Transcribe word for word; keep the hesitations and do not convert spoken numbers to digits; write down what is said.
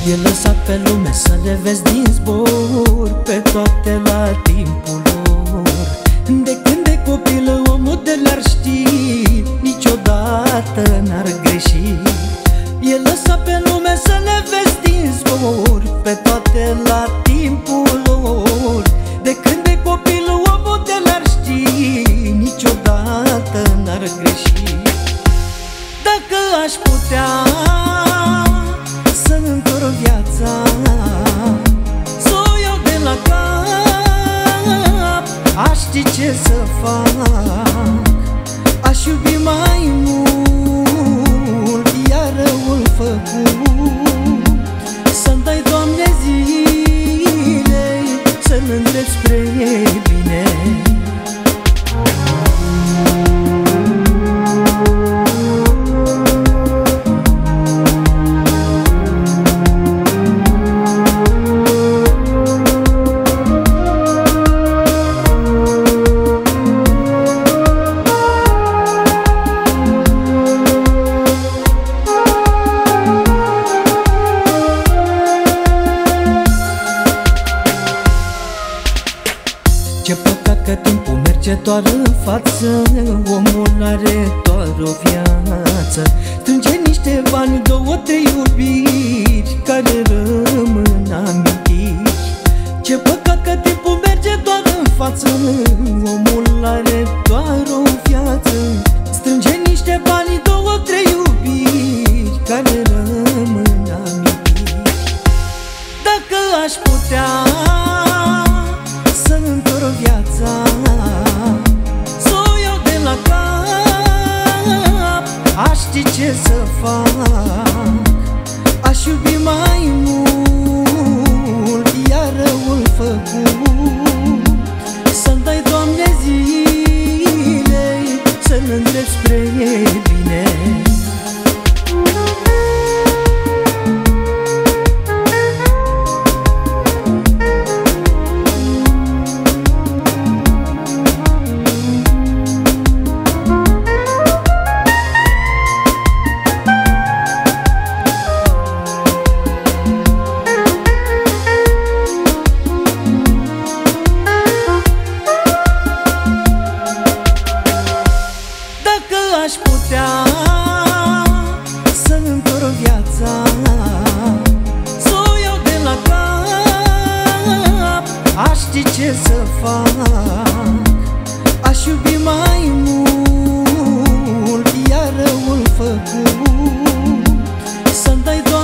E lăsat pe lume să le vezi din zbor, pe toate la timpul lor. De când de copil omul de le-ar ști, niciodată n-ar greși. E lăsat pe lume să le vezi din zbor, pe toate la timpul lor. De când de copil omul de le-ar ști, niciodată n-ar greși. Dacă aș putea să întorc viața, s-o iau de la cap, aș ști ce să fac. Aș iubi mai mult, iar răul făcut, să-mi dai, Doamne, zile să-l îndrept spre bine. Ce păcat că timpul merge doar în față, omul are doar o viață. Strânge niște bani, două, trei iubiri, care rămân amintiri. Ce păcat că timpul merge doar în față, omul are doar o viață. Strânge niște bani, două, trei iubiri, care rămân amintiri. Dacă aș putea să întorc viața, s-o iau de la cap, aș ști ce să fac. Aș iubi mai mult, iar răul făcut, să-mi dai, Doamne, zile să-l îndrept spre bine. Aș putea să întorc viața, s-o iau de la cap, aș ști ce să fac. Aș iubi mai mult, iar răul făcut, să-mi dai, Doamne,